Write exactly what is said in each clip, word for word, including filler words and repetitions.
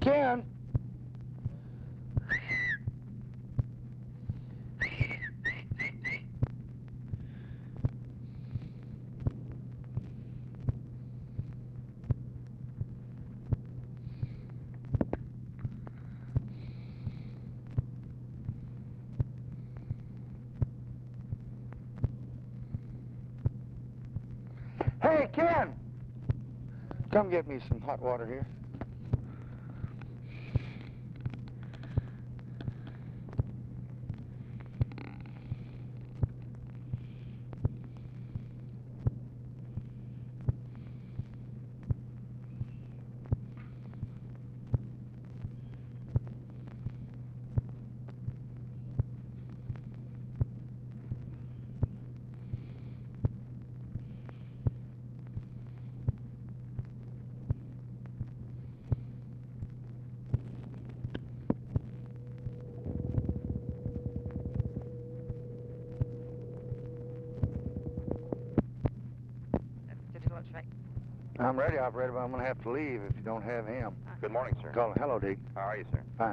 Ken. Hey, Ken! Come get me some hot water here. I'm ready, operator, but I'm going to have to leave if you don't have him. Good morning, sir. Call him. Hello, Deke. How are you, sir? Fine.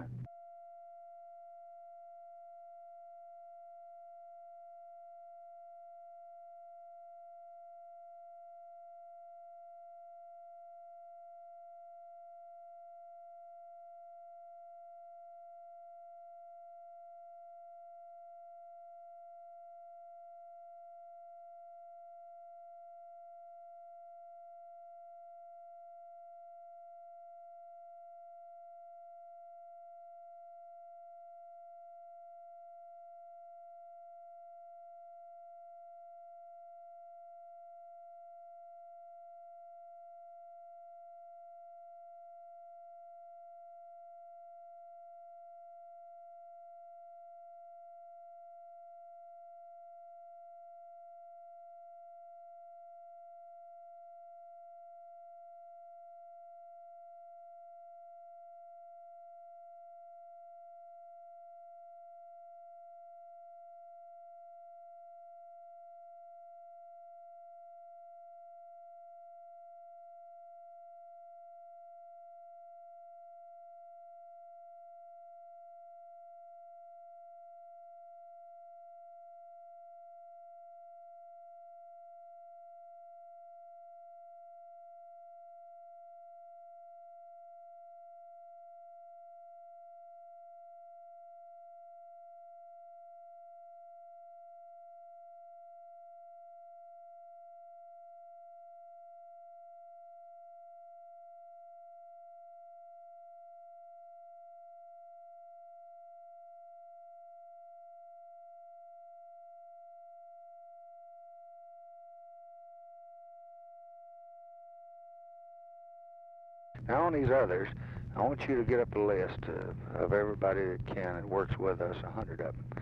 Now, on these others, I want you to get up a list of, of everybody that can that works with us, a hundred of them,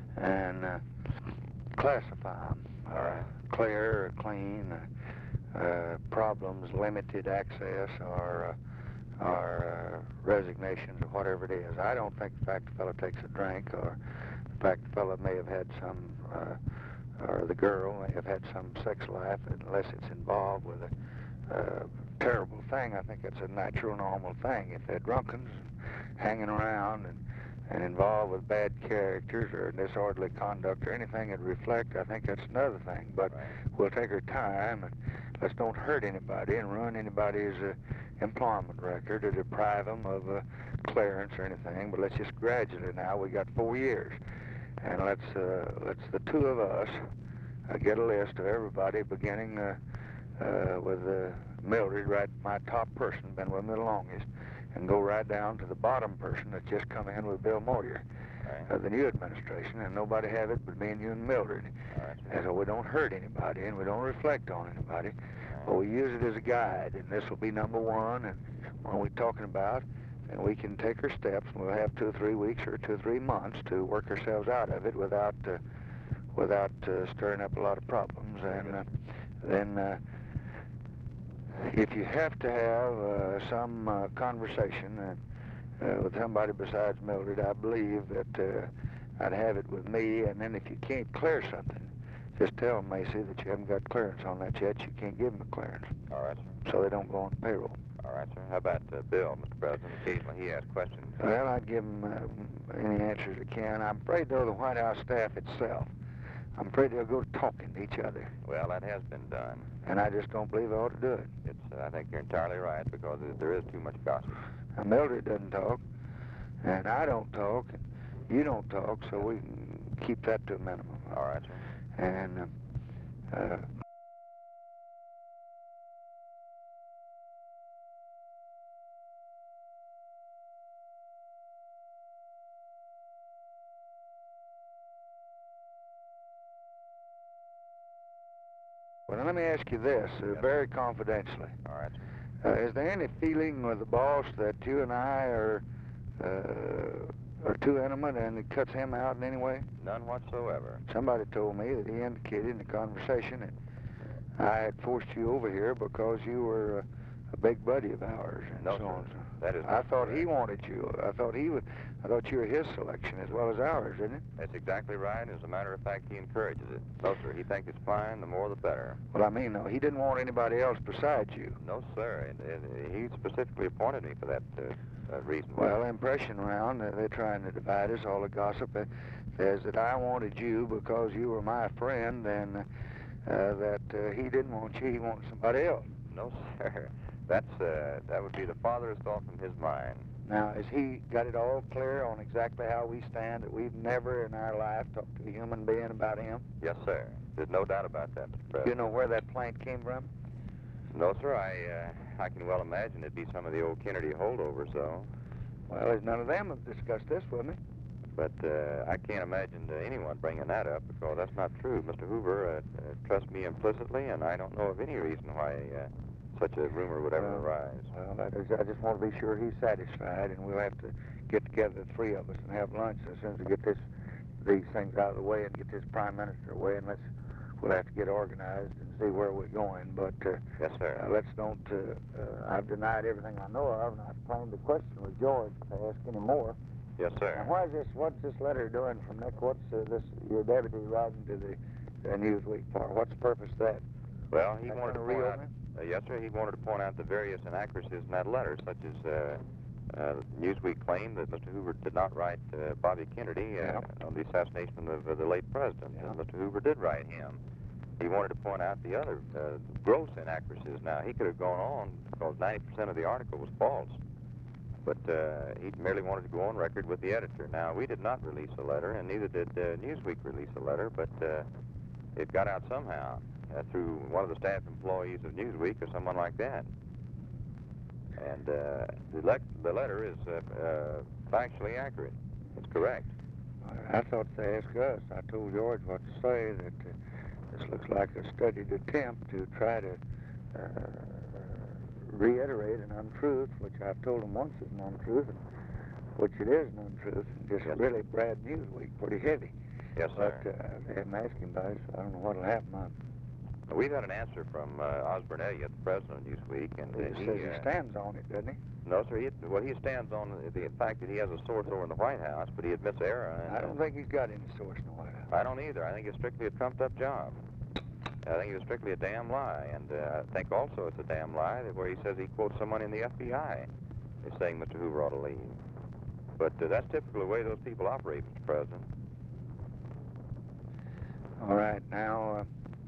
and uh, classify them. All right. Clear or clean, uh, uh, problems, limited access, or uh, or uh, resignations, or whatever it is. I don't think the fact the fellow takes a drink, or the fact the fellow may have had some, uh, or the girl may have had some sex life, unless it's involved with a uh, terrible thing. I think it's a natural, normal thing. If they're drunken, hanging around and, and involved with bad characters or disorderly conduct or anything that reflect, I think that's another thing. But right. We'll take our time and let's don't hurt anybody and ruin anybody's uh, employment record or deprive them of uh, clearance or anything. But let's just gradually now, we got four years. And let's, uh, let's the two of us uh, get a list of everybody beginning uh, uh, with uh, Mildred, right, my top person, been with me the longest, and go right down to the bottom person that just come in with Bill Moyer, right. uh, the new administration, and nobody have it but me and you and Mildred. Right. And so we don't hurt anybody and we don't reflect on anybody, right. But we use it as a guide, and this will be number one, and when we're talking about, and we can take our steps, and we'll have two or three weeks or two or three months to work ourselves out of it without uh, without uh, stirring up a lot of problems, and uh, then uh, if you have to have uh, some uh, conversation uh, uh, with somebody besides Mildred, I believe that uh, I'd have it with me, and then if you can't clear something, just tell Macy that you haven't got clearance on that yet. You can't give them a clearance. All right. So they don't go on payroll. All right, sir. How about uh, Bill, Mister President? Occasionally he asks questions. Well, I'd give him uh, any answers I can. I'm afraid, though, the White House staff itself, I'm afraid they'll go talking to each other. Well, that has been done. And I just don't believe they ought to do it. It's, uh, I think you're entirely right, because there is too much gossip. Now, Mildred doesn't talk, and I don't talk, and you don't talk, so we can keep that to a minimum. All right, sir. And, uh, uh, well, let me ask you this, uh, very confidentially. All right, sir. Uh, is there any feeling with the boss that you and I are uh, are too intimate and it cuts him out in any way? None whatsoever. Somebody told me that he indicated in the conversation that I had forced you over here because you were a, a big buddy of ours and No, so sir. on. That is I not thought correct. he wanted you. I thought he would. I thought you were his selection as well as ours, isn't it? That's exactly right. As a matter of fact, he encourages it. No, sir. He thinks it's fine. The more, the better. Well, I mean, no, he didn't want anybody else besides you. No, sir. And, and he specifically appointed me for that uh, uh, reason. Well, impression around, uh, they're trying to divide us. All the gossip uh, says that I wanted you because you were my friend, and uh, that uh, he didn't want you. He wanted somebody else. No, sir. That's uh, that would be the farthest thought from his mind. Now, has he got it all clear on exactly how we stand, that we've never in our life talked to a human being about him? Yes, sir. There's no doubt about that, Mister Do you President. know where that plaint came from? No, sir. I uh, I can well imagine it'd be some of the old Kennedy holdovers, though. Well, there's none of them have discussed this with me. But uh, I can't imagine uh, anyone bringing that up, because that's not true. Mister Hoover uh, uh, trusts me implicitly, and I don't know of any reason why uh, such a rumor would ever Well, arise. Well, I just, I just want to be sure he's satisfied, and we'll have to get together, the three of us, and have lunch as soon as we get this, these things out of the way and get this prime minister away, and let's, we'll have to get organized and see where we're going. But uh, Yes, sir. uh, let's don't. Uh, uh, I've denied everything I know of, and I've claimed the question with George to ask any more. Yes, sir. Now, why is this? What's this letter doing from Nick? What's uh, this? Your deputy writing to the uh, Newsweek for? What's the purpose of that? Well, he That wanted to gonna point out, reopen? uh, yes, sir, he wanted to point out the various inaccuracies in that letter, such as uh, uh, Newsweek claimed that Mister Hoover did not write uh, Bobby Kennedy uh, Yeah. on the assassination of uh, the late president, Yeah. and Mister Hoover did write him. He wanted to point out the other uh, gross inaccuracies. Now, he could have gone on, because ninety percent of the article was false. But uh, he merely wanted to go on record with the editor. Now, we did not release a letter, and neither did uh, Newsweek release a letter, but uh, it got out somehow uh, through one of the staff employees of Newsweek or someone like that. And uh, the, le the letter is uh, uh, factually accurate. It's correct. I thought they asked us. I told George what to say, that uh, this looks like a studied attempt to try to uh, reiterate an untruth, which I've told him once is an untruth, which it is an untruth, and just Yes. really Brad Newsweek, pretty heavy. Yes, But sir. uh, they haven't asked him about it, so I don't know what'll happen. I, We've had an answer from uh, Osborne Elliott, the president of Newsweek, and he uh, he, says uh, he stands on it, doesn't he? no, sir. He, well, he stands on the fact that he has a source over in the White House, but he admits error. And, I don't think he's got any source in the White House. I don't either. I think it's strictly a trumped-up job. I think it was strictly a damn lie, and uh, I think also it's a damn lie that where he says he quotes someone in the F B I is saying Mister Hoover ought to leave. But uh, that's typical the way those people operate, Mister President. All right, now,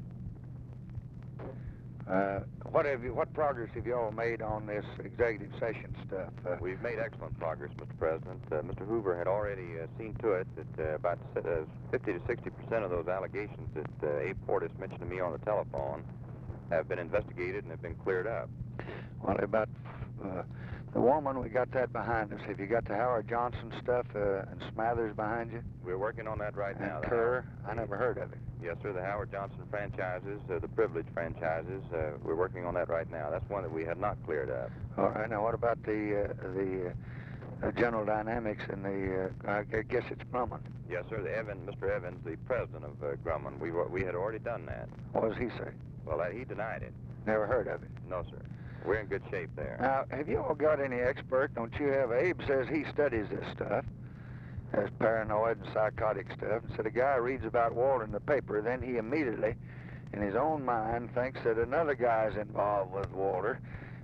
uh, uh, what have you? What progress have you all made on this executive session stuff? Uh, We've made excellent progress, Mister President. Uh, Mister Hoover had already uh, seen to it that uh, about uh, fifty to sixty percent of those allegations that uh, Abe Portis mentioned to me on the telephone have been investigated and have been cleared up. Well, about uh, the woman, we got that behind us. Have you got the Howard Johnson stuff uh, and Smathers behind you? We're working on that right now. And The Kerr? Howard- I never heard of it. Yes, sir. The Howard Johnson franchises, uh, the privilege franchises, uh, we're working on that right now. That's one that we had not cleared up. All right, now what about the uh, the uh, General Dynamics and the, uh, I gu- guess it's Grumman. Yes, sir. The Evan, Mister Evans, the president of uh, Grumman, we were, we had already done that. What does he say? Well, that, he denied it. Never heard of it. No, sir. We're in good shape there. Now, have you all got any expert? Don't you have? Abe says he studies this stuff, as paranoid and psychotic stuff. And so the guy reads about Walter in the paper, then he immediately, in his own mind, thinks that another guy's involved with Walter,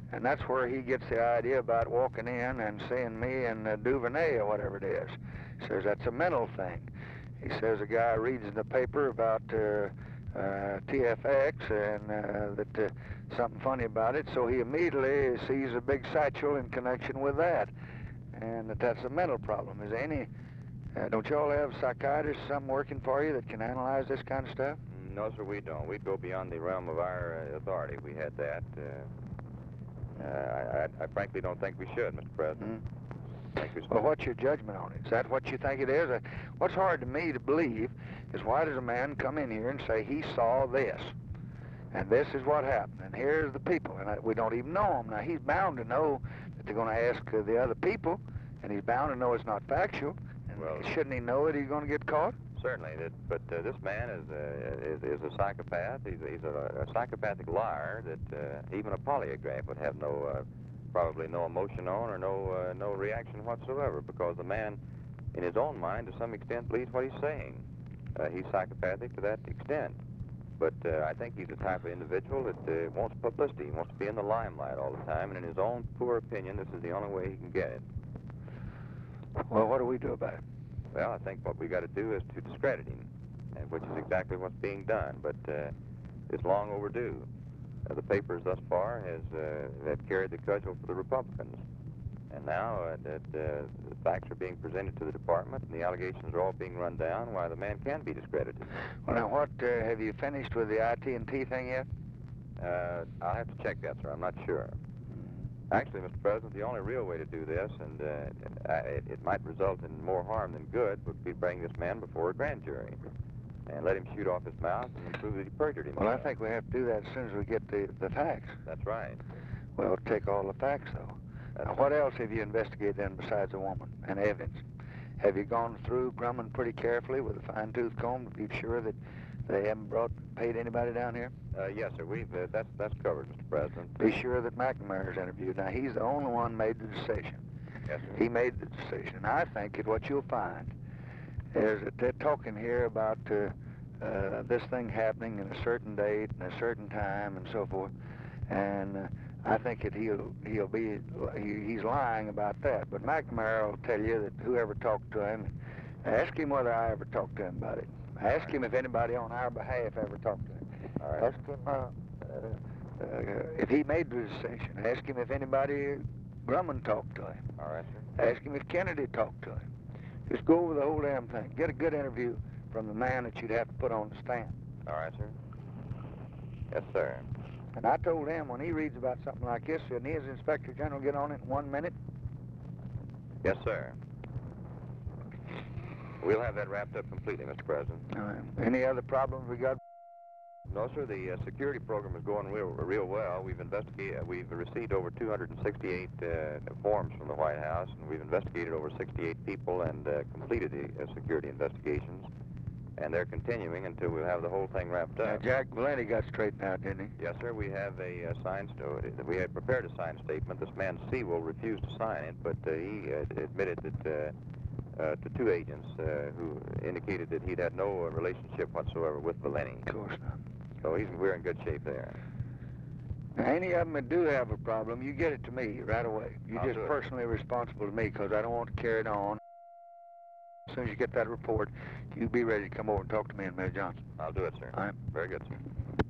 And that's where he gets the idea about walking in and seeing me in uh, Duvernay or whatever it is. He says that's a mental thing. He says a guy reads in the paper about uh, uh, T F X and uh, that uh, something funny about it, so he immediately sees a big satchel in connection with that, and that that's a mental problem. Is there any, uh, don't you all have psychiatrists, some working for you that can analyze this kind of stuff? No, sir, we don't. We'd go beyond the realm of our uh, authority if we had that. Uh, uh, I, I, I frankly don't think we should, Mister President. Mm-hmm. I think we should. Well, what's your judgment on it? Is that what you think it is? Uh, What's hard to me to believe is why does a man come in here and say he saw this, and this is what happened, and here's the people, and I, we don't even know them. Now, he's bound to know that they're going to ask uh, the other people, and he's bound to know it's not factual, and Well, shouldn't he know that he's going to get caught? Certainly, that, but uh, this man is, uh, is is a psychopath. He's, he's a, a psychopathic liar that uh, even a polygraph would have no, uh, probably no emotion on or no uh, no reaction whatsoever, because the man, in his own mind, to some extent, believes what he's saying. Uh, he's psychopathic to that extent. But uh, I think he's the type of individual that uh, wants publicity. He wants to be in the limelight all the time, and in his own poor opinion, this is the only way he can get it. Well, what do we do about it? Well, I think what we got to do is to discredit him, and which is exactly what's being done. But uh, it's long overdue. Uh, the papers thus far has uh, have carried the cudgel for the Republicans, and now uh, that uh, the facts are being presented to the department and the allegations are all being run down, why the man can be discredited. Well, now, what uh, have you finished with the I T and T thing yet? Uh, I'll have to check that, sir. I'm not sure. Actually, Mister President, the only real way to do this, and uh, it, it might result in more harm than good, would be bring this man before a grand jury and let him shoot off his mouth and prove that he perjured himself. Well, I think we have to do that as soon as we get the, the facts. That's right. Well, take all the facts, though. That's Now, what else have you investigated then besides a woman and Evans? Have you gone through Grumman pretty carefully with a fine-tooth comb to be sure that they haven't brought paid anybody down here? Uh, yes, sir. We've uh, that's that's covered, Mister President. Be sure that McNamara's interviewed. Now, he's the only one made the decision. Yes, sir. He made the decision. I think that what you'll find is that they're talking here about uh, uh, this thing happening in a certain date and a certain time and so forth, and uh, I think that he'll he'll be he, he's lying about that. But McNamara will tell you that whoever talked to him, ask him whether I ever talked to him about it. Ask him if anybody on our behalf ever talked to him. All right. Ask him uh, uh, uh, if he made the decision. Ask him if anybody Grumman talked to him. All right, sir. Ask him if Kennedy talked to him. Just go over the whole damn thing. Get a good interview from the man that you'd have to put on the stand. All right, sir. Yes, sir. And I told him when he reads about something like this, shouldn't he as Inspector General get on it in one minute? Yes, sir. We'll have that wrapped up completely, Mister President. All right. Any other problems we got? No, sir. The uh, security program is going real, real well. We've investigated. We've received over two hundred sixty-eight uh, forms from the White House, and we've investigated over sixty-eight people and uh, completed the uh, security investigations. And they're continuing until we have the whole thing wrapped Now, up. Jack Valenti got straightened out, didn't he? Yes, sir. We have a uh, signed. Uh, we had prepared a signed statement. This man Sewell refused to sign it, but uh, he uh, admitted that. Uh, Uh, to two agents uh, who indicated that he'd had no uh, relationship whatsoever with Valenti. Of course not. So he's, we're in good shape there. Now, any of them that do have a problem, you get it to me right away. You're I'll just do it. personally responsible to me because I don't want to carry it on. As soon as you get that report, you be ready to come over and talk to me and Mayor Johnson. I'll do it, sir. All right. Very good, sir.